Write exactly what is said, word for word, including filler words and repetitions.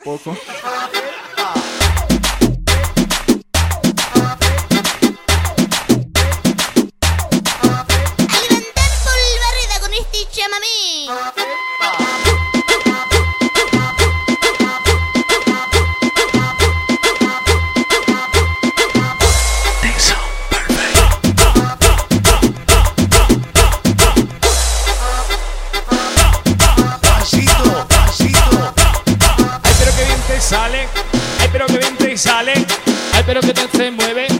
Poco. Sale, ay pero que bien te sale, ay pero que te se mueve,